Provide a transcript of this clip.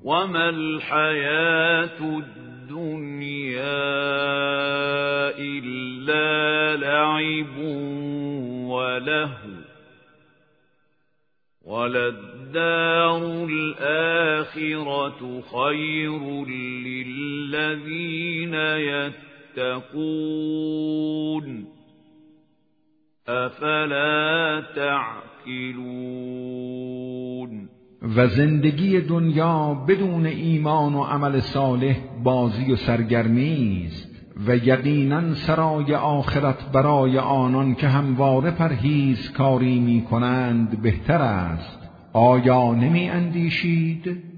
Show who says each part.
Speaker 1: وما الحياة الدنيا إلا لعب ولهو وللدار الآخرة خير للذين يتقون أفلا تعقلون.
Speaker 2: و زندگی دنیا بدون ایمان و عمل صالح بازی و سرگرمی است و یقینا سرای آخرت برای آنان که همواره پرهیزکاری می کنند بهتر است. آیا نمی اندیشید؟